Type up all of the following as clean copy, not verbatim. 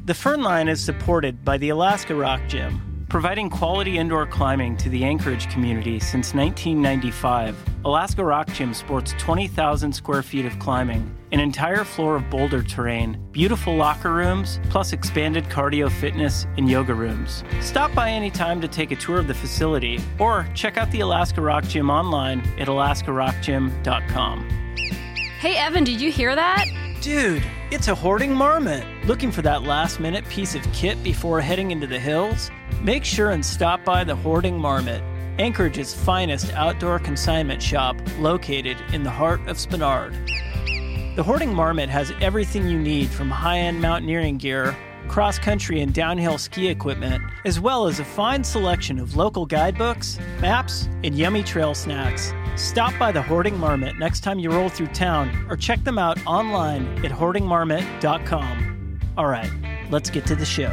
The Fern Line is supported by the Alaska Rock Gym, providing quality indoor climbing to the Anchorage community since 1995. Alaska Rock Gym sports 20,000 square feet of climbing, an entire floor of boulder terrain, beautiful locker rooms, plus expanded cardio fitness and yoga rooms. Stop by anytime to take a tour of the facility, or check out the Alaska Rock Gym online at alaskarockgym.com. Hey Evan, did you hear that? Dude, it's a hoarding marmot. Looking for that last-minute piece of kit before heading into the hills? Make sure and stop by the Hoarding Marmot, Anchorage's finest outdoor consignment shop located in the heart of Spenard. The Hoarding Marmot has everything you need from high-end mountaineering gear, cross-country and downhill ski equipment, as well as a fine selection of local guidebooks, maps, and yummy trail snacks. Stop by the Hoarding Marmot next time you roll through town, or check them out online at hoardingmarmot.com. All right, let's get to the show.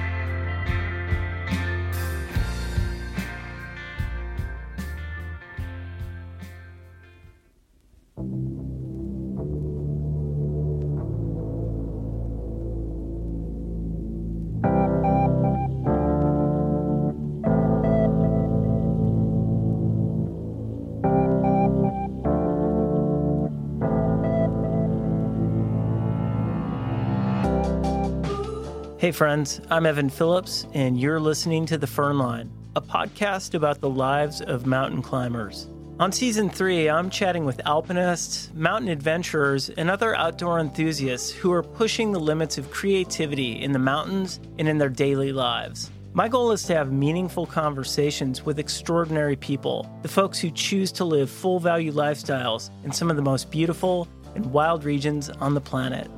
Hey friends, I'm Evan Phillips, and you're listening to The Fern Line, a podcast about the lives of mountain climbers. On Season 3, I'm chatting with alpinists, mountain adventurers, and other outdoor enthusiasts who are pushing the limits of creativity in the mountains and in their daily lives. My goal is to have meaningful conversations with extraordinary people, the folks who choose to live full-value lifestyles in some of the most beautiful and wild regions on the planet.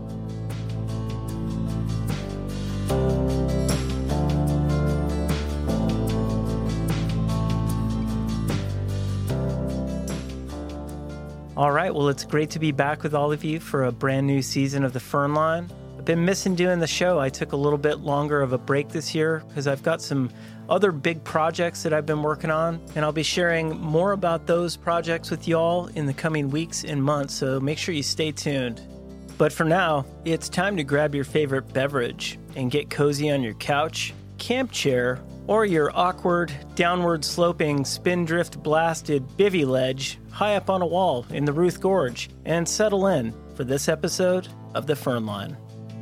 All right, well, it's great to be back with all of you for a brand new season of The Fern Line. I've been missing doing the show. I took a little bit longer of a break this year because I've got some other big projects that I've been working on, and I'll be sharing more about those projects with y'all in the coming weeks and months, so make sure you stay tuned. But for now, it's time to grab your favorite beverage and get cozy on your couch, camp chair, or your awkward, downward-sloping, spindrift-blasted bivy ledge high up on a wall in the Ruth Gorge, and settle in for this episode of The Fern Line.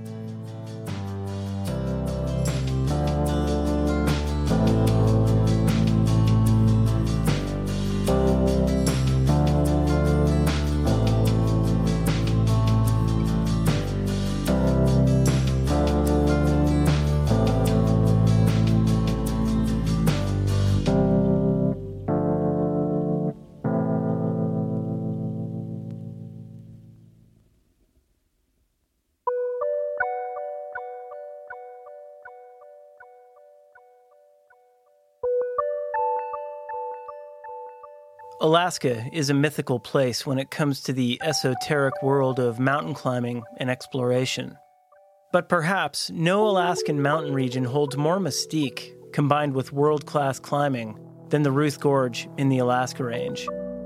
Alaska is a mythical place when it comes to the esoteric world of mountain climbing and exploration. But perhaps no Alaskan mountain region holds more mystique, combined with world-class climbing, than the Ruth Gorge in the Alaska Range.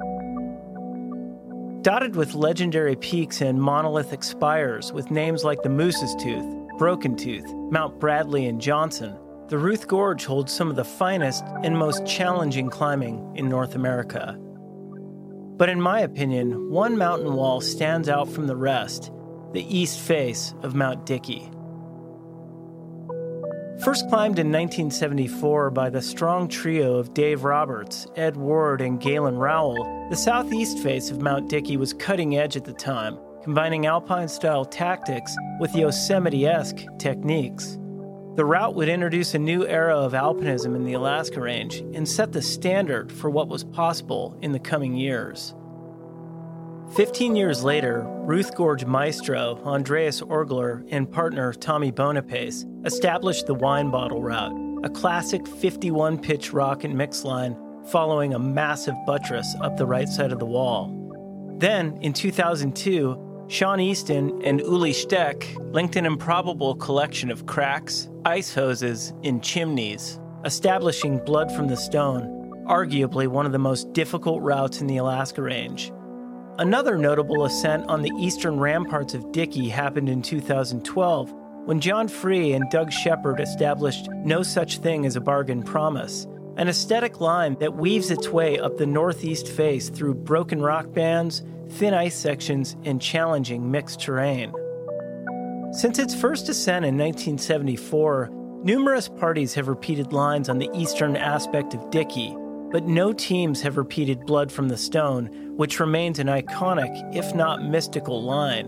Dotted with legendary peaks and monolithic spires with names like the Moose's Tooth, Broken Tooth, Mount Bradley, and Johnson, the Ruth Gorge holds some of the finest and most challenging climbing in North America. But in my opinion, one mountain wall stands out from the rest, the east face of Mount Dickey. First climbed in 1974 by the strong trio of Dave Roberts, Ed Ward, and Galen Rowell, the southeast face of Mount Dickey was cutting edge at the time, combining alpine-style tactics with Yosemite-esque techniques. The route would introduce a new era of alpinism in the Alaska Range and set the standard for what was possible in the coming years. 15 years later, Ruth Gorge maestro Andreas Orgler and partner Tommy Bonipace established the Wine Bottle route, a classic 51-pitch rock and mix line following a massive buttress up the right side of the wall. Then, in 2002, Sean Easton and Uli Steck linked an improbable collection of cracks, ice hoses, and chimneys, establishing Blood from the Stone, arguably one of the most difficult routes in the Alaska Range. Another notable ascent on the eastern ramparts of Dickey happened in 2012 when John Free and Doug Shepard established no such thing as a bargain promise, an aesthetic line that weaves its way up the northeast face through broken rock bands, thin ice sections, and challenging mixed terrain. Since its first ascent in 1974, numerous parties have repeated lines on the eastern aspect of Dickey, but no teams have repeated Blood from the Stone, which remains an iconic, if not mystical, line.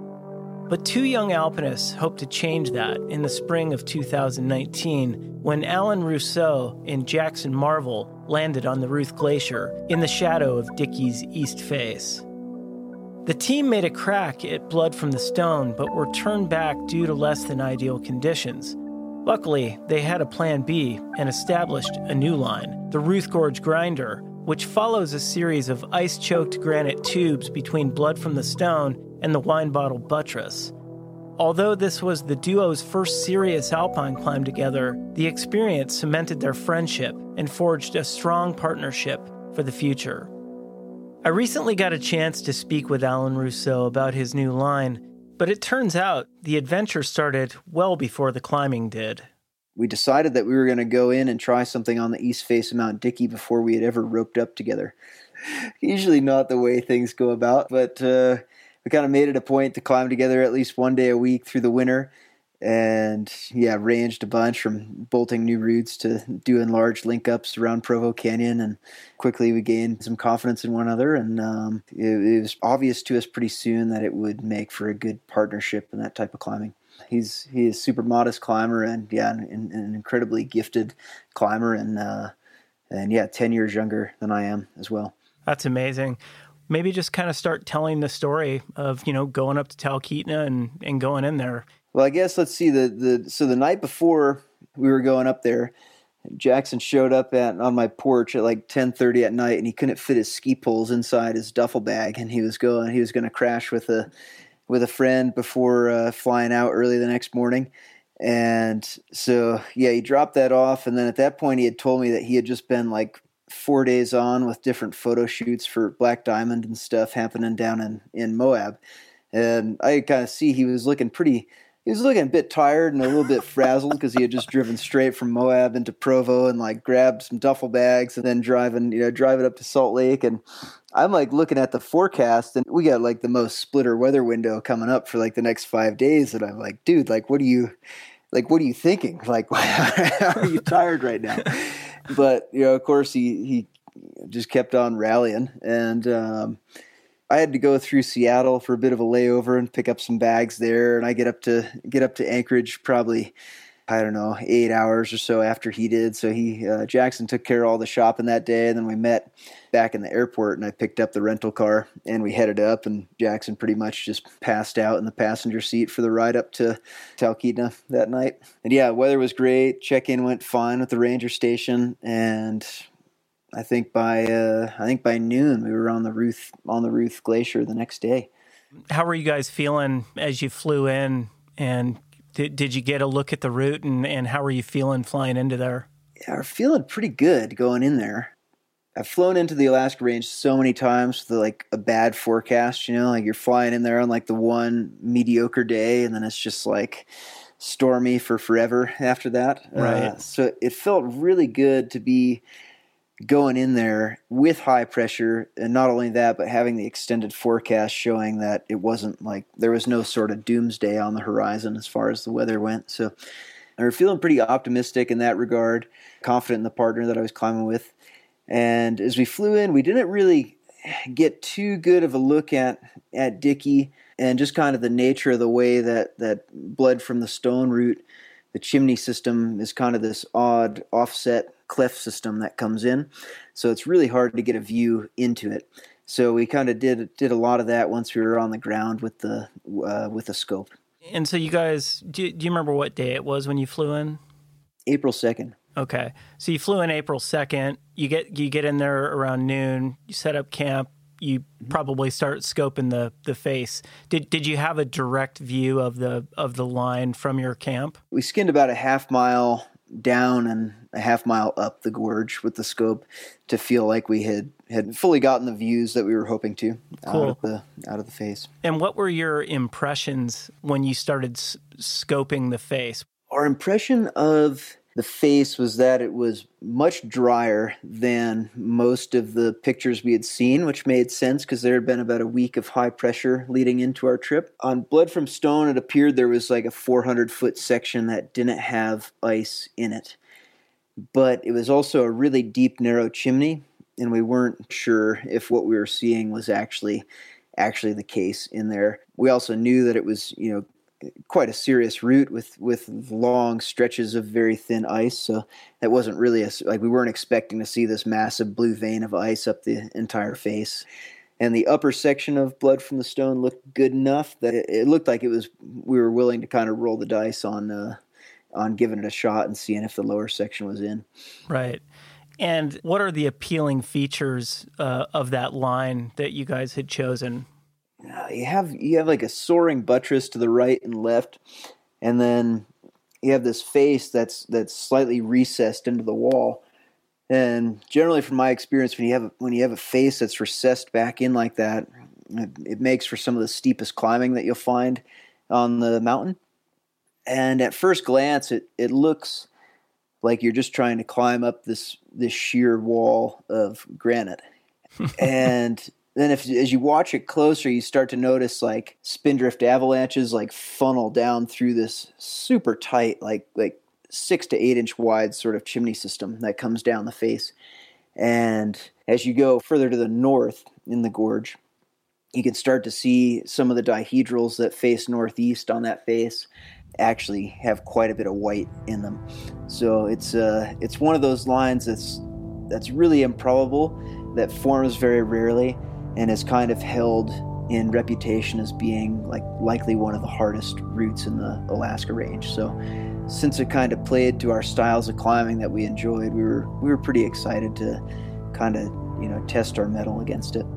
But two young alpinists hope to change that in the spring of 2019 when Alan Rousseau and Jackson Marvel landed on the Ruth Glacier in the shadow of Dickey's east face. The team made a crack at Blood from the Stone, but were turned back due to less than ideal conditions. Luckily, they had a plan B and established a new line, the Ruth Gorge Grinder, which follows a series of ice-choked granite tubes between Blood from the Stone and the Wine Bottle Buttress. Although this was the duo's first serious alpine climb together, the experience cemented their friendship and forged a strong partnership for the future. I recently got a chance to speak with Alan Rousseau about his new line, but it turns out the adventure started well before the climbing did. We decided that we were going to go in and try something on the east face of Mount Dickey before we had ever roped up together. Usually not the way things go about, but we kind of made it a point to climb together at least one day a week through the winter. And ranged a bunch from bolting new routes to doing large link-ups around Provo Canyon. And quickly we gained some confidence in one another. And it was obvious to us pretty soon that it would make for a good partnership in that type of climbing. He is a super modest climber and an incredibly gifted climber. And 10 years younger than I am as well. That's amazing. Maybe just kind of start telling the story of, going up to Talkeetna and going in there. Well, I guess let's see. So the night before we were going up there, Jackson showed up on my porch at like 10:30 at night, and he couldn't fit his ski poles inside his duffel bag, and he was going to crash with a friend before flying out early the next morning. And so he dropped that off, and then at that point he had told me that he had just been like 4 days on with different photo shoots for Black Diamond and stuff happening down in Moab, and I could kind of see he was looking a bit tired and a little bit frazzled because he had just driven straight from Moab into Provo and like grabbed some duffel bags and then driving up to Salt Lake. And I'm like looking at the forecast and we got like the most splitter weather window coming up for like the next 5 days. And I'm like, dude, what are you thinking? Like, how are you tired right now? But, of course he just kept on rallying. And, I had to go through Seattle for a bit of a layover and pick up some bags there, and I get up to Anchorage probably, 8 hours or so after he did. So Jackson took care of all the shopping that day, and then we met back in the airport, and I picked up the rental car, and we headed up, and Jackson pretty much just passed out in the passenger seat for the ride up to Talkeetna that night. And weather was great. Check-in went fine with the ranger station, and I think by noon we were on the Ruth Glacier the next day. How were you guys feeling as you flew in, and did you get a look at the route, and how were you feeling flying into there? Yeah, we're feeling pretty good going in there. I've flown into the Alaska Range so many times with like a bad forecast, like you're flying in there on like the one mediocre day, and then it's just like stormy for forever after that. Right. So it felt really good to be going in there with high pressure, and not only that, but having the extended forecast showing that it wasn't like there was no sort of doomsday on the horizon as far as the weather went. So I was feeling pretty optimistic in that regard, confident in the partner that I was climbing with. And as we flew in, we didn't really get too good of a look at Dickey and just kind of the nature of the way that Blood from the Stone route, the chimney system is kind of this odd offset cleft system that comes in. So it's really hard to get a view into it. So we kind of did a lot of that once we were on the ground with the scope. And so you guys, do you remember what day it was when you flew in? April 2nd. Okay. So you flew in April 2nd. You get in there around noon. You set up camp. You probably start scoping the face. Did you have a direct view of the line from your camp? We skinned about a half mile down and a half mile up the gorge with the scope to feel like we had fully gotten the views that we were hoping to Cool. out of the face. And what were your impressions when you started scoping the face? Our impression of the face was that it was much drier than most of the pictures we had seen, which made sense because there had been about a week of high pressure leading into our trip. On Blood from Stone, it appeared there was like a 400-foot section that didn't have ice in it. But it was also a really deep, narrow chimney, and we weren't sure if what we were seeing was actually the case in there. We also knew that it was, quite a serious route with long stretches of very thin ice. So that wasn't really we weren't expecting to see this massive blue vein of ice up the entire face. And the upper section of Blood from the Stone looked good enough that it looked like we were willing to kind of roll the dice on giving it a shot and seeing if the lower section was in. Right. And what are the appealing features of that line that you guys had chosen? You have like a soaring buttress to the right and left, and then you have this face that's slightly recessed into the wall. And generally, from my experience, when you have a face that's recessed back in like that, it makes for some of the steepest climbing that you'll find on the mountain. And at first glance, it looks like you're just trying to climb up this sheer wall of granite. And then as you watch it closer, you start to notice like spindrift avalanches like funnel down through this super tight, like 6 to 8 inch wide sort of chimney system that comes down the face. And as you go further to the north in the gorge, you can start to see some of the dihedrals that face northeast on that face actually have quite a bit of white in them. So it's one of those lines that's really improbable, that forms very rarely, and is kind of held in reputation as being likely one of the hardest routes in the Alaska range. So since it kind of played to our styles of climbing that we enjoyed, we were pretty excited to kind of test our mettle against it.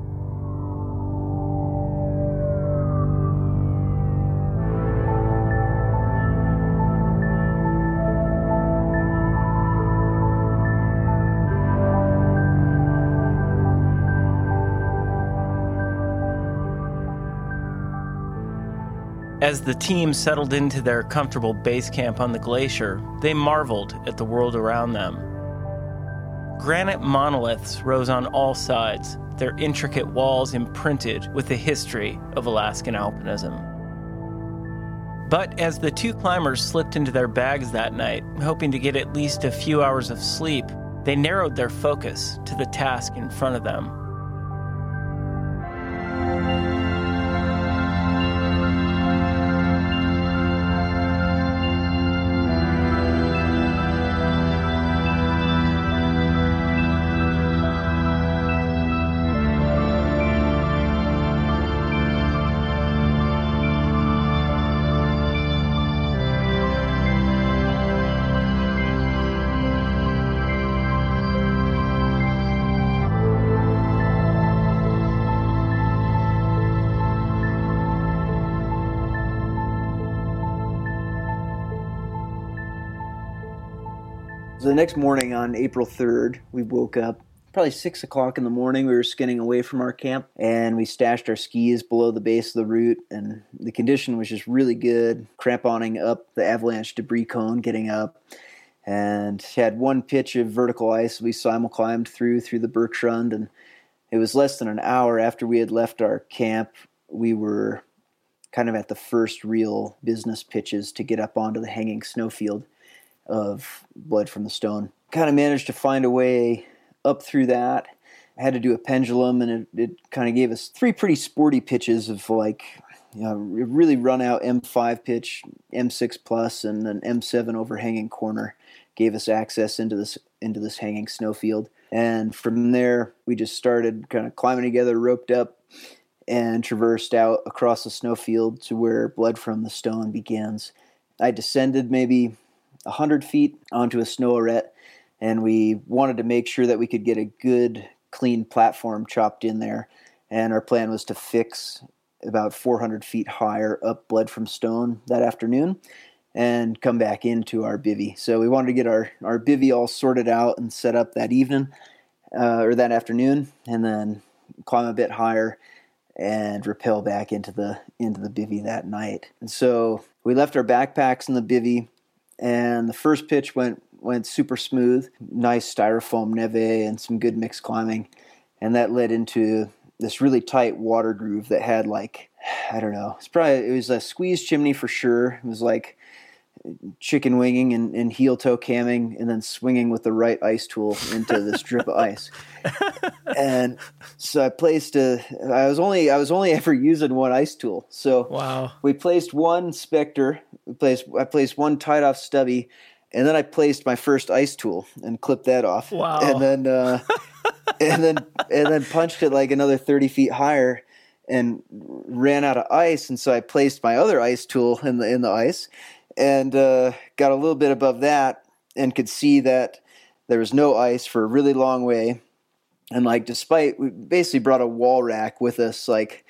As the team settled into their comfortable base camp on the glacier, they marveled at the world around them. Granite monoliths rose on all sides, their intricate walls imprinted with the history of Alaskan alpinism. But as the two climbers slipped into their bags that night, hoping to get at least a few hours of sleep, they narrowed their focus to the task in front of them. So the next morning on April 3rd, we woke up probably 6 o'clock in the morning. We were skinning away from our camp, and we stashed our skis below the base of the route, and the condition was just really good, cramponing up the avalanche debris cone, getting up, and had one pitch of vertical ice we simul-climbed through the Bergschrund, and it was less than an hour after we had left our camp. We were kind of at the first real business pitches to get up onto the hanging snowfield of Blood from the Stone. Kind of managed to find a way up through that. I had to do a pendulum, and it kind of gave us 3 pretty sporty pitches of really run out M5 pitch, M6 plus, and an M7 overhanging corner gave us access into this hanging snowfield. And from there, we just started kind of climbing together, roped up, and traversed out across the snowfield to where Blood from the Stone begins. I descended maybe 100 feet onto a snow arête, and we wanted to make sure that we could get a good, clean platform chopped in there. And our plan was to fix about 400 feet higher up Blood from Stone that afternoon, and come back into our bivvy. So we wanted to get our bivvy all sorted out and set up that evening or that afternoon, and then climb a bit higher and rappel back into the bivvy that night. And so we left our backpacks in the bivvy, and the first pitch went super smooth, nice styrofoam neve and some good mixed climbing, and that led into this really tight water groove that had like, I don't know, it was a squeeze chimney for sure. It was like chicken winging and heel toe camming and then swinging with the right ice tool into this drip of ice. And so I was only ever using one ice tool. So wow. We placed one Spectre, I placed one tied off stubby, and then I placed my first ice tool and clipped that off. Wow. And then and then punched it like another 30 feet higher and ran out of ice. And so I placed my other ice tool in the ice and got a little bit above that and could see that there was no ice for a really long way. And like, we basically brought a wall rack with us, like,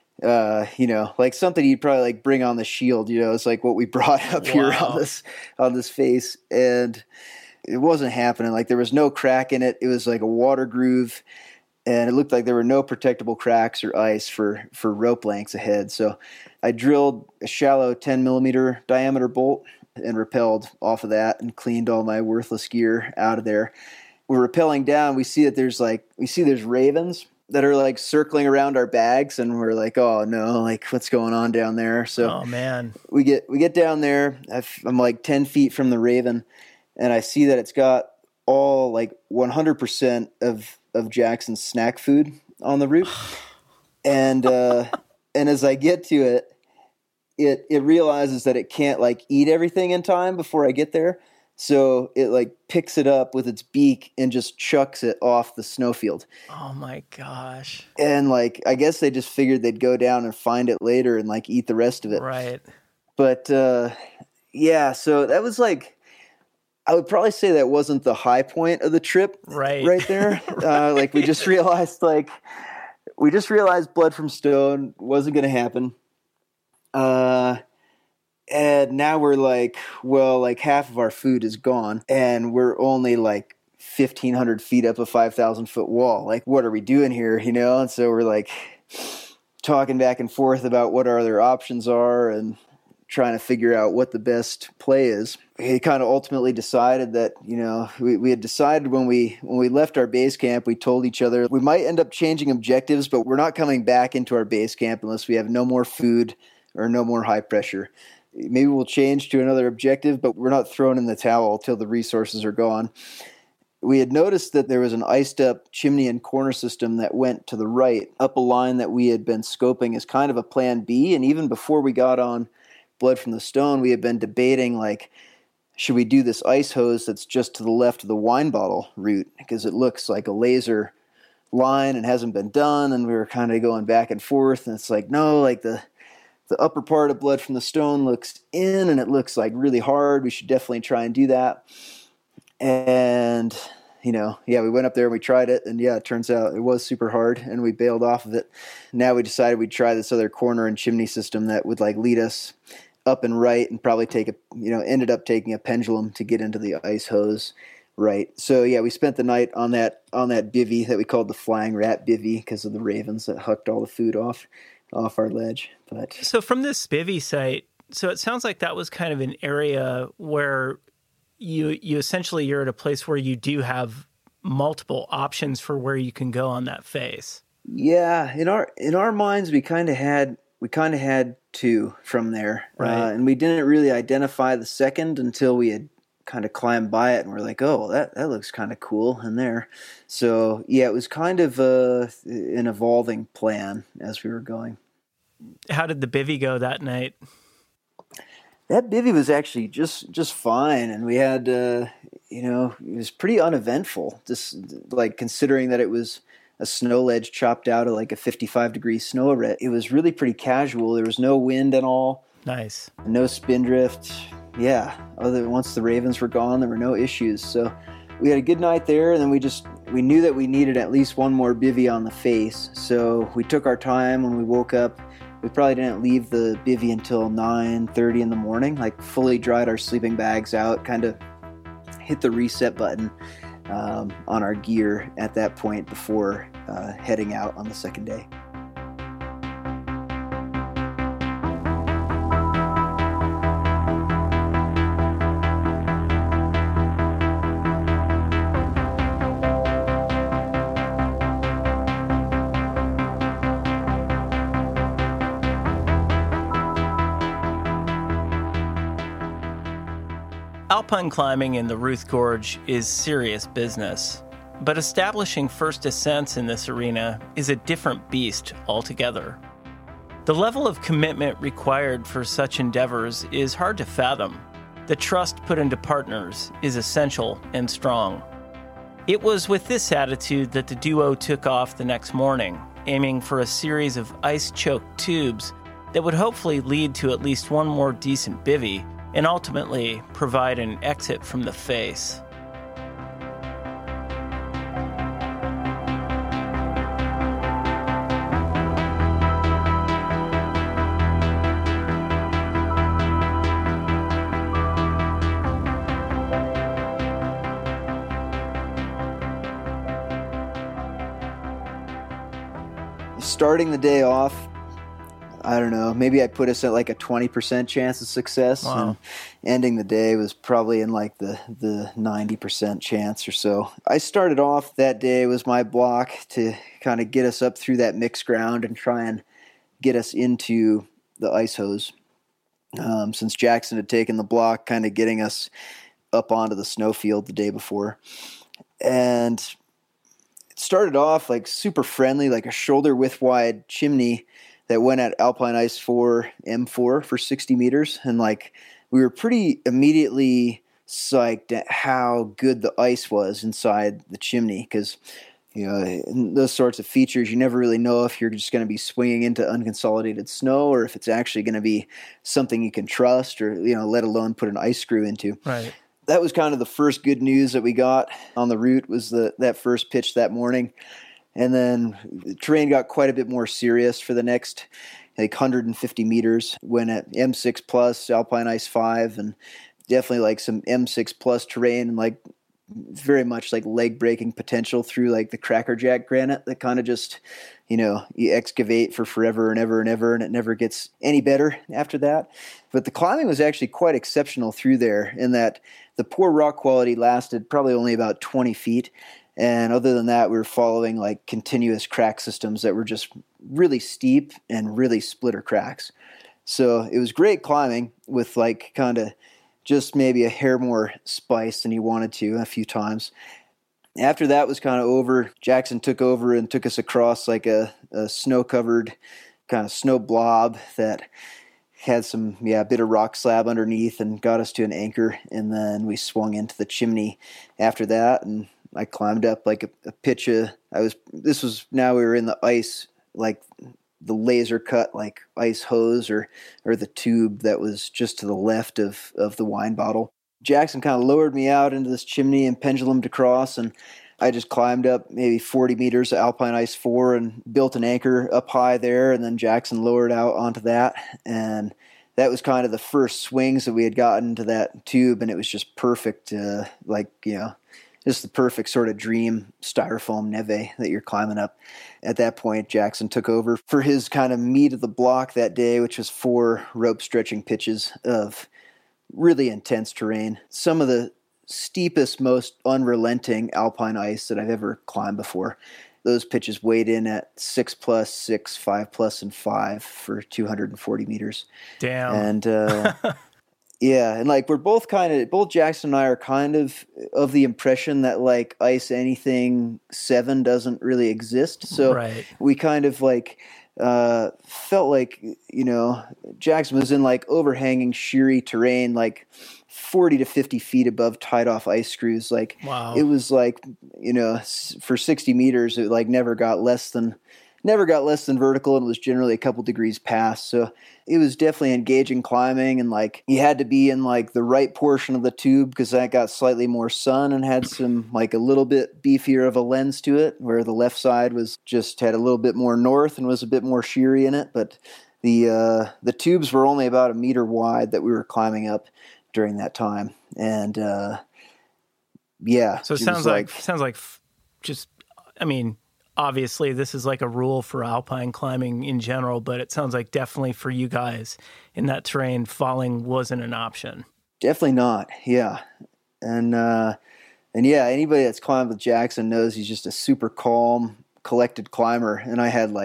like something you'd probably like bring on the shield, it's like what we brought up here on this face. And it wasn't happening. Like there was no crack in it. It was like a water groove, and it looked like there were no protectable cracks or ice for rope lengths ahead. So I drilled a shallow 10 millimeter diameter bolt and rappelled off of that and cleaned all my worthless gear out of there. We're rappelling down. We see that there's ravens that are like circling around our bags, and we're like, oh no, like what's going on down there? So oh man, we get down there. I'm like 10 feet from the raven, and I see that it's got all like 100% of Jackson's snack food on the root. And as I get to it realizes that it can't like eat everything in time before I get there. So it like picks it up with its beak and just chucks it off the snowfield. Oh my gosh. And like, I guess they just figured they'd go down and find it later and like eat the rest of it. Right. But yeah, so that was like, I would probably say that wasn't the high point of the trip right there. Like we just realized blood from stone wasn't going to happen. And now we're like, well, like half of our food is gone and we're only like 1,500 feet up a 5,000 foot wall. Like, what are we doing here? And so we're like talking back and forth about what our other options are and trying to figure out what the best play is. We kind of ultimately decided that, we had decided when we left our base camp, we told each other we might end up changing objectives, but we're not coming back into our base camp unless we have no more food or no more high pressure. Maybe we'll change to another objective, but we're not throwing in the towel till the resources are gone. We had noticed that there was an iced up chimney and corner system that went to the right, up a line that we had been scoping as kind of a plan B. And even before we got on Blood from the Stone, we had been debating, like, should we do this ice hose that's just to the left of the wine bottle route? Because it looks like a laser line and hasn't been done. And we were kind of going back and forth. And it's like, no, like the upper part of Blood from the Stone looks in and it looks like really hard. We should definitely try and do that. And, we went up there and we tried it. And yeah, it turns out it was super hard and we bailed off of it. Now we decided we'd try this other corner and chimney system that would like lead us up and right and probably ended up taking a pendulum to get into the ice hose. Right. So yeah, we spent the night on that bivvy that we called the Flying Rat bivvy because of the ravens that hucked all the food off our ledge. But so from this bivvy site, so it sounds like that was kind of an area where you essentially you're at a place where you do have multiple options for where you can go on that face. Yeah, in our minds we kind of had two from there, right. And we didn't really identify the second until we had kind of climbed by it and we're like, oh, that looks kind of cool in there. So yeah, it was kind of an evolving plan as we were going. How did the bivvy go that night? That bivvy was actually just fine, and we had it was pretty uneventful. Just like considering that it was a snow ledge chopped out of like a 55-degree snow arete. It was really pretty casual. There was no wind at all. Nice. No spindrift. Yeah. Once the ravens were gone, there were no issues. So we had a good night there, and then we knew that we needed at least one more bivvy on the face. So we took our time when we woke up. We probably didn't leave the bivvy until 9:30 in the morning, like fully dried our sleeping bags out, kind of hit the reset button on our gear at that point before heading out on the second day. Alpine climbing in the Ruth Gorge is serious business, but establishing first ascents in this arena is a different beast altogether. The level of commitment required for such endeavors is hard to fathom. The trust put into partners is essential and strong. It was with this attitude that the duo took off the next morning, aiming for a series of ice-choked tubes that would hopefully lead to at least one more decent bivvy and ultimately provide an exit from the face. Starting the day off, I don't know, maybe I put us at like a 20% chance of success. Wow. And ending the day was probably in like the 90% chance or so. I started off that day was my block to kind of get us up through that mixed ground and try and get us into the ice hose. Since Jackson had taken the block, kind of getting us up onto the snowfield the day before. And it started off like super friendly, like a shoulder width wide chimney that went at Alpine Ice 4 M4 for 60 meters. And like, we were pretty immediately psyched at how good the ice was inside the chimney. Because, you know, in those sorts of features, you never really know if you're just going to be swinging into unconsolidated snow or if it's actually going to be something you can trust or, you know, let alone put an ice screw into. Right. That was kind of the first good news that we got on the route was that first pitch that morning. And then the terrain got quite a bit more serious for the next like 150 meters when at M6 plus, Alpine Ice 5, and definitely like some M6 plus terrain and like very much like leg breaking potential through like the crackerjack granite that kind of just, you know, you excavate for forever and ever and ever and it never gets any better after that. But the climbing was actually quite exceptional through there in that the poor rock quality lasted probably only about 20 feet. And other than that, we were following like continuous crack systems that were just really steep and really splitter cracks. So it was great climbing with like kind of just maybe a hair more spice than he wanted to a few times. After that was kind of over, Jackson took over and took us across like a snow-covered kind of snow blob that had some, a bit of rock slab underneath and got us to an anchor. And then we swung into the chimney after that and I climbed up like a pitch of, now we were in the ice, like the laser cut, like ice hose or the tube that was just to the left of the wine bottle. Jackson kind of lowered me out into this chimney and pendulumed across, and I just climbed up maybe 40 meters of Alpine Ice 4 and built an anchor up high there, and then Jackson lowered out onto that, and that was kind of the first swings that we had gotten to that tube, and it was just perfect, just the perfect sort of dream styrofoam neve that you're climbing up. At that point, Jackson took over for his kind of meat of the block that day, which was 4 rope stretching pitches of really intense terrain. Some of the steepest, most unrelenting alpine ice that I've ever climbed before. Those pitches weighed in at 6 plus, 6, 5 plus, and 5 for 240 meters. Damn. And yeah, and like both Jackson and I are kind of the impression that like ice anything 7 doesn't really exist. So right. We kind of like felt like, Jackson was in like overhanging sheery terrain, like 40 to 50 feet above tied off ice screws. Like, wow. It was like, for 60 meters, it like never got less than vertical and was generally a couple degrees past. So it was definitely engaging climbing, and like you had to be in like the right portion of the tube because that got slightly more sun and had some like a little bit beefier of a lens to it, where the left side was just had a little bit more north and was a bit more sheery in it. But The tubes were only about 1 meter wide that we were climbing up during that time. And yeah. So it sounds like just, I mean, obviously this is like a rule for alpine climbing in general, but it sounds like definitely for you guys in that terrain, falling wasn't an option. Definitely not. Yeah. And yeah, anybody that's climbed with Jackson knows he's just a super calm, collected climber. And I had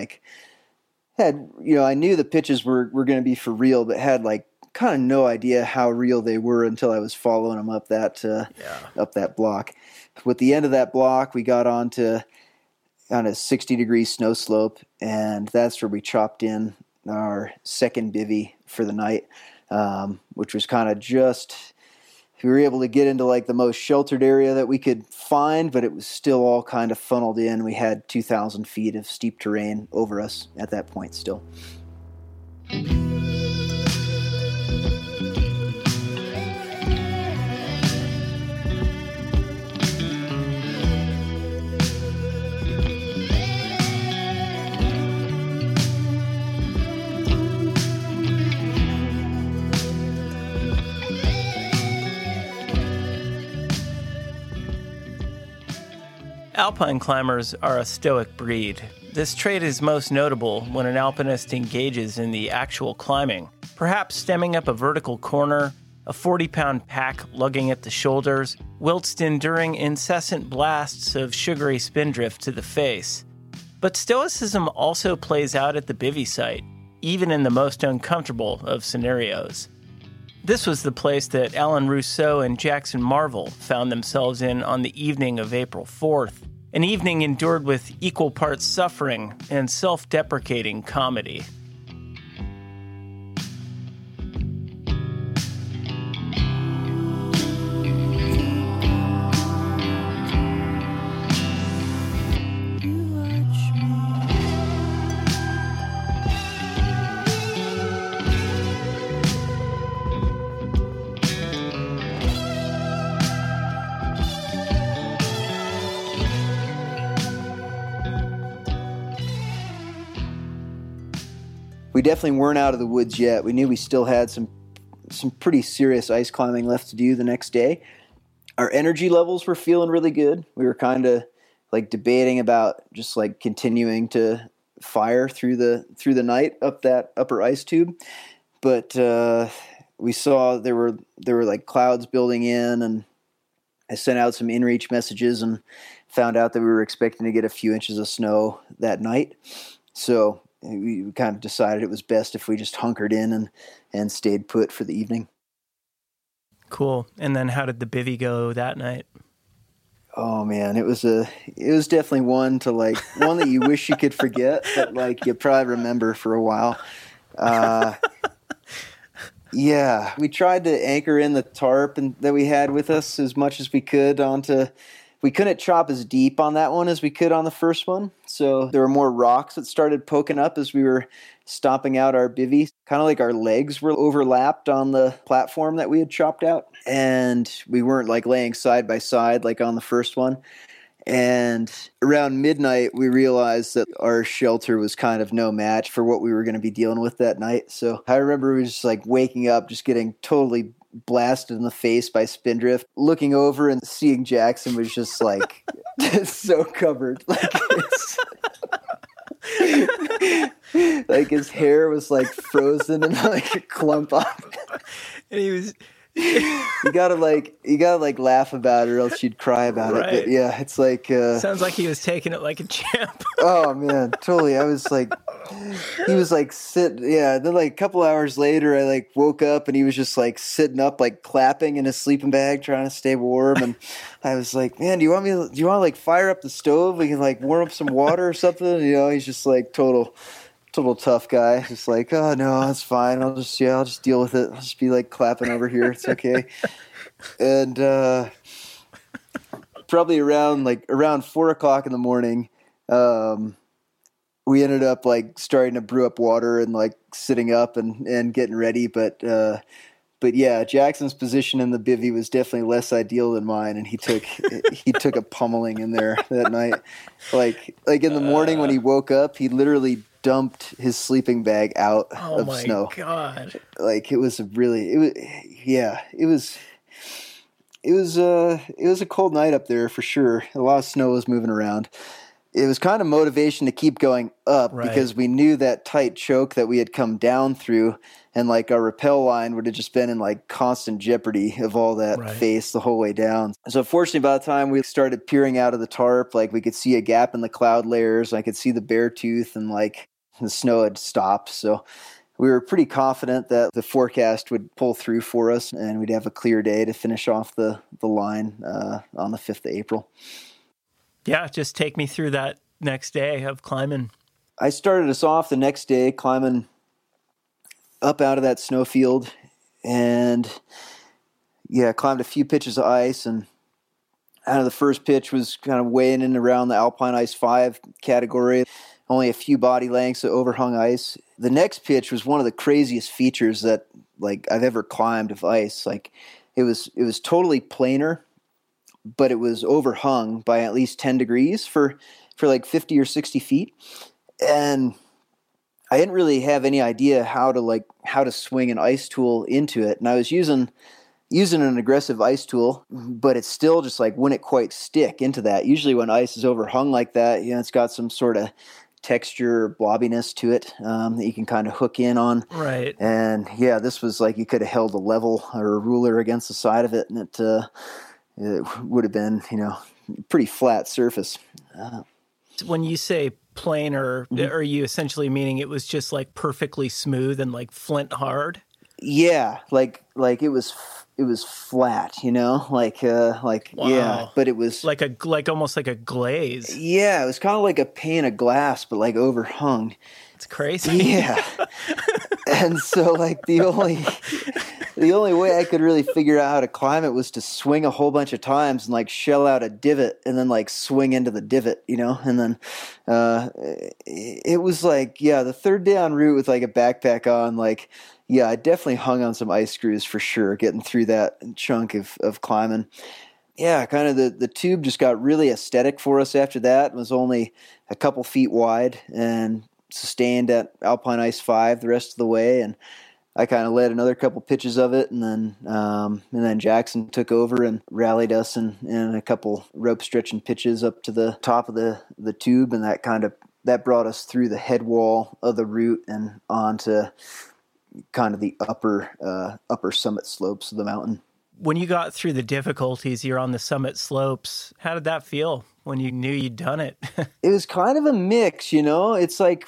I knew the pitches were going to be for real, but had like kind of no idea how real they were until I was following them up that block. With the end of that block, we got onto on a 60-degree snow slope, and that's where we chopped in our second bivvy for the night, which was kind of just, we were able to get into like the most sheltered area that we could find, but it was still all kind of funneled in. We had 2,000 feet of steep terrain over us at that point still. Alpine climbers are a stoic breed. This trait is most notable when an alpinist engages in the actual climbing, perhaps stemming up a vertical corner, a 40-pound pack lugging at the shoulders, whilst enduring incessant blasts of sugary spindrift to the face. But stoicism also plays out at the bivvy site, even in the most uncomfortable of scenarios. This was the place that Alan Rousseau and Jackson Marvel found themselves in on the evening of April 4th, an evening endured with equal parts suffering and self-deprecating comedy. We definitely weren't out of the woods yet. We knew we still had some pretty serious ice climbing left to do the next day. Our energy levels were feeling really good. We were kind of like debating about just like continuing to fire through the night up that upper ice tube. But we saw there were like clouds building in, and I sent out some inReach messages and found out that we were expecting to get a few inches of snow that night. So we kind of decided it was best if we just hunkered in and stayed put for the evening. Cool. And then how did the bivvy go that night? Oh man, it was definitely one that you wish you could forget, but like you probably remember for a while. Yeah, we tried to anchor in the tarp that we had with us as much as we could onto. We couldn't chop as deep on that one as we could on the first one. So there were more rocks that started poking up as we were stomping out our bivvy. Kind of like our legs were overlapped on the platform that we had chopped out. And we weren't like laying side by side like on the first one. And around midnight, we realized that our shelter was kind of no match for what we were going to be dealing with that night. So I remember we was just like waking up, just getting totally blasted in the face by spindrift, looking over and seeing Jackson was just like so covered, like his hair was like frozen and like a clump up, and he was you gotta laugh about it or else you'd cry about it. But yeah, it's like sounds like he was taking it like a champ. Oh man, totally. I was like, he was like then like a couple hours later I like woke up and he was just like sitting up like clapping in his sleeping bag trying to stay warm, and I was like, man, do you want to like fire up the stove, we can like warm up some water or something? He's just like total tough guy. Just like, oh no, that's fine. I'll just deal with it. I'll just be like clapping over here. It's okay. And probably around 4:00 in the morning, we ended up like starting to brew up water and like sitting up and getting ready. But yeah, Jackson's position in the bivvy was definitely less ideal than mine, and he took a pummeling in there that night. Like in the morning when he woke up, he literally dumped his sleeping bag out Oh of my snow. God. Like it was a cold night up there for sure. A lot of snow was moving around. It was kind of motivation to keep going up because we knew that tight choke that we had come down through, and like our rappel line would have just been in like constant jeopardy of all that face the whole way down. So fortunately, by the time we started peering out of the tarp, like we could see a gap in the cloud layers. I could see the bear tooth, and like the snow had stopped. So we were pretty confident that the forecast would pull through for us and we'd have a clear day to finish off the line on the 5th of April. Yeah, just take me through that next day of climbing. I started us off the next day climbing up out of that snowfield and climbed a few pitches of ice, and out of the first pitch was kind of weighing in around the Alpine Ice 5 category, only a few body lengths of overhung ice. The next pitch was one of the craziest features that like I've ever climbed of ice. Like it was totally planar, but it was overhung by at least 10 degrees for like 50 or 60 feet. And I didn't really have any idea how to swing an ice tool into it. And I was using an aggressive ice tool, but it still just like wouldn't quite stick into that. Usually when ice is overhung like that, it's got some sort of texture or blobbiness to it that you can kind of hook in on. Right. And this was like you could have held a level or a ruler against the side of it, and it would have been, pretty flat surface. When you say planar, are you essentially meaning it was just like perfectly smooth and like flint hard? Yeah, like it was flat, Wow. but it was like almost like a glaze. Yeah, it was kind of like a pane of glass, but like overhung. It's crazy. Yeah. And so like the only way I could really figure out how to climb it was to swing a whole bunch of times and like shell out a divot and then like swing into the divot, and then it was like, the third day en route with like a backpack on, like, I definitely hung on some ice screws for sure, getting through that chunk of climbing. Yeah, kind of the tube just got really aesthetic for us after that. It was only a couple feet wide and sustained at Alpine Ice 5 the rest of the way. And I kind of led another couple pitches of it, and then Jackson took over and rallied us in a couple rope stretching pitches up to the top of the tube, and that brought us through the head wall of the route and onto kind of the upper summit slopes of the mountain. When you got through the difficulties, you're on the summit slopes. How did that feel when you knew you'd done it? It was kind of a mix, It's like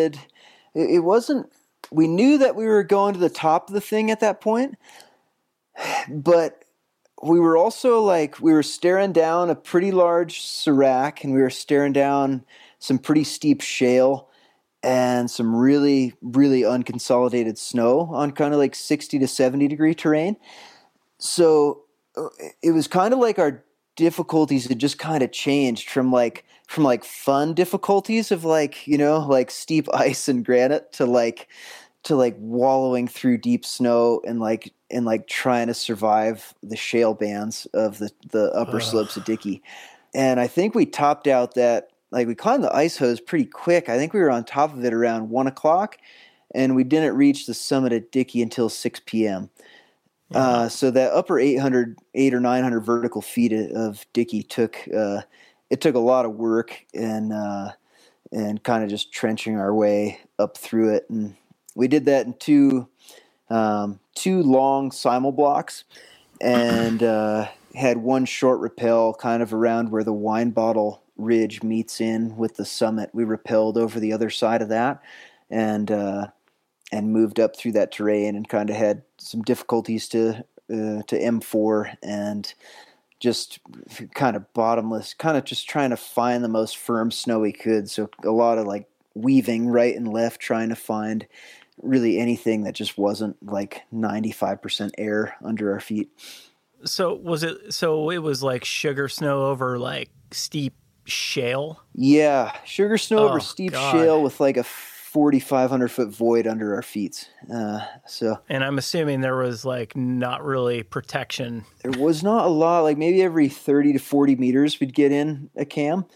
we knew that we were going to the top of the thing at that point, but we were also like, we were staring down a pretty large serac, and we were staring down some pretty steep shale and some really, really unconsolidated snow on kind of like 60 to 70 degree terrain. So it was kind of like our difficulties had just kind of changed from fun difficulties of like steep ice and granite to wallowing through deep snow and trying to survive the shale bands of the upper slopes of Dickey. And I think we topped out that, like, we climbed the ice hose pretty quick. I think we were on top of it around 1 o'clock, and we didn't reach the summit of Dickey until 6 p.m. So that upper 800 or 900 vertical feet of Dickey took a lot of work and kind of just trenching our way up through it. And we did that in two long simul blocks, and had one short rappel kind of around where the wine bottle ridge meets in with the summit. We rappelled over the other side of that and moved up through that terrain, and kind of had some difficulties to M4 and just kind of bottomless, kind of just trying to find the most firm snow we could. So a lot of like weaving right and left, trying to find really anything that just wasn't like 95% air under our feet. So it was like sugar snow over like steep shale? Yeah, sugar snow over steep shale with like a 4,500 foot void under our feet. And I'm assuming there was like not really protection. There was not a lot, like maybe every 30 to 40 meters we'd get in a cam.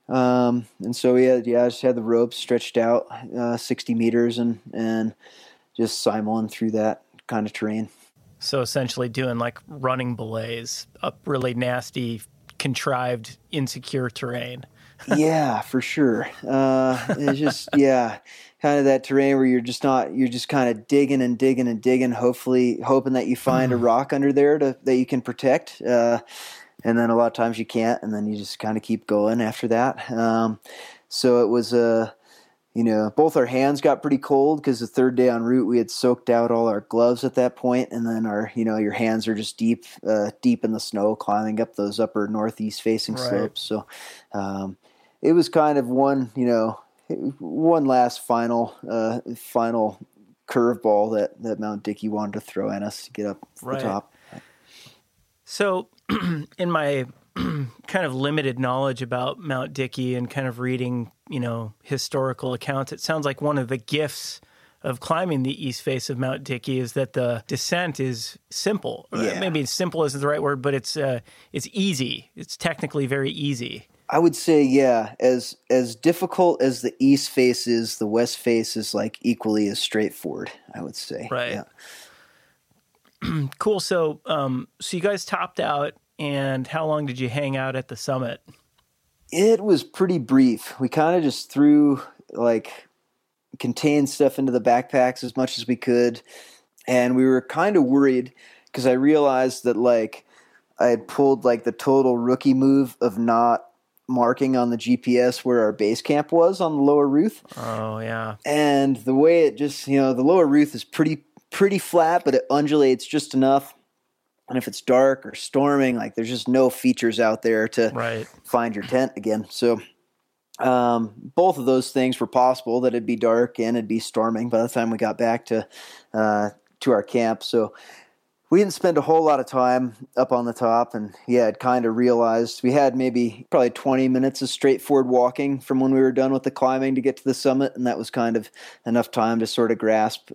And so I just had the ropes stretched out 60 meters and just simuling through that kind of terrain. So essentially doing like running belays up really nasty, contrived, insecure terrain. Yeah, for sure. It's just, kind of that terrain where you're just kind of digging and digging and digging, hoping that you find a rock under there that you can protect. And then a lot of times you can't, and then you just kind of keep going after that. So it was, both our hands got pretty cold because the third day en route we had soaked out all our gloves at that point, and then your hands are just deep in the snow climbing up those upper northeast facing slopes. So it was kind of one last final curveball that Mount Dickey wanted to throw at us to get up the top. So in my kind of limited knowledge about Mount Dickey and kind of reading, historical accounts, it sounds like one of the gifts of climbing the east face of Mount Dickey is that the descent is simple. Yeah. Maybe simple isn't the right word, but it's easy. It's technically very easy. I would say, as difficult as the east face is, the west face is like equally as straightforward, I would say. Right. Yeah. Cool. So you guys topped out, and how long did you hang out at the summit? It was pretty brief. We kind of just threw contained stuff into the backpacks as much as we could. And we were kind of worried because I realized that I had pulled the total rookie move of not marking on the GPS where our base camp was on the Lower Ruth. Oh, yeah. And the way it just, the Lower Ruth is pretty flat, but it undulates just enough. And if it's dark or storming, there's just no features out there to find your tent again. So both of those things were possible, that it'd be dark and it'd be storming by the time we got back to our camp. So we didn't spend a whole lot of time up on the top, and I'd kind of realized we had probably 20 minutes of straightforward walking from when we were done with the climbing to get to the summit, and that was kind of enough time to sort of grasp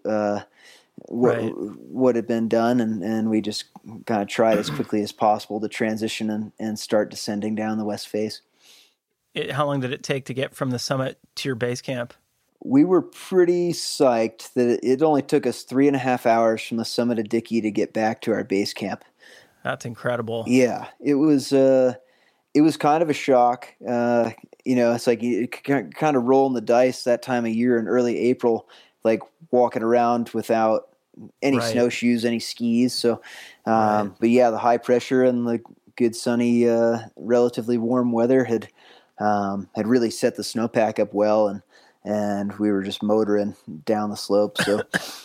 what had been done, and we just kind of tried as quickly as possible to transition and start descending down the west face. How long did it take to get from the summit to your base camp? We were pretty psyched that it only took us 3.5 hours from the summit of Dickey to get back to our base camp. That's incredible. Yeah, it was kind of a shock. It's like you kind of rolling the dice that time of year in early April, walking around without any snowshoes, any skis. So, but the high pressure and the good sunny, relatively warm weather had really set the snowpack up well, and we were just motoring down the slope. So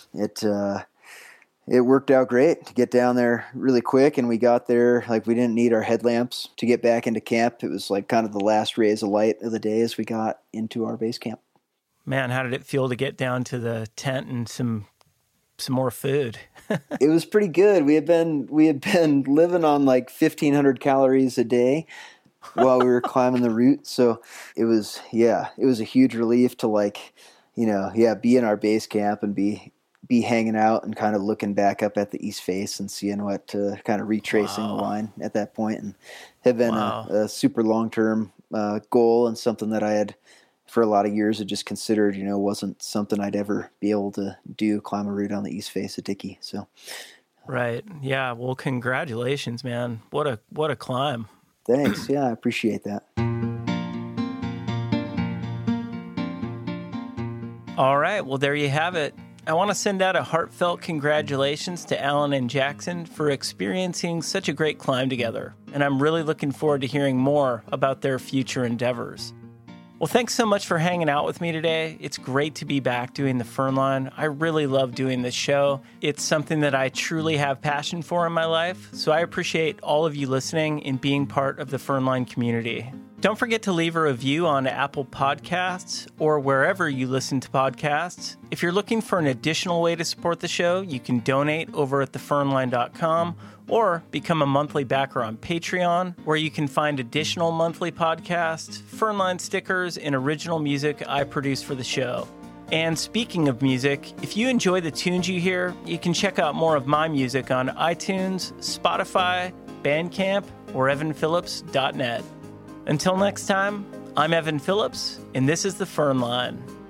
it worked out great to get down there really quick, and we got there we didn't need our headlamps to get back into camp. It was kind of the last rays of light of the day as we got into our base camp. Man, how did it feel to get down to the tent and some more food? It was pretty good. We had been living on 1,500 calories a day while we were climbing the route. So it was a huge relief to be in our base camp and be hanging out and kind of looking back up at the east face and seeing what kind of retracing the line at that point, and had been a super long-term goal, and something that I had for a lot of years had just considered, wasn't something I'd ever be able to do, climb a route on the east face of Dickey. So. Right. Yeah. Well, congratulations, man. What a climb. Thanks. Yeah, I appreciate that. All right. Well, there you have it. I want to send out a heartfelt congratulations to Alan and Jackson for experiencing such a great climb together. And I'm really looking forward to hearing more about their future endeavors. Well, thanks so much for hanging out with me today. It's great to be back doing the Fernline. I really love doing this show. It's something that I truly have passion for in my life, so I appreciate all of you listening and being part of the Fernline community. Don't forget to leave a review on Apple Podcasts or wherever you listen to podcasts. If you're looking for an additional way to support the show, you can donate over at thefernline.com or become a monthly backer on Patreon, where you can find additional monthly podcasts, Fernline stickers, and original music I produce for the show. And speaking of music, if you enjoy the tunes you hear, you can check out more of my music on iTunes, Spotify, Bandcamp, or evanphillips.net. Until next time, I'm Evan Phillips, and this is The Fern Line.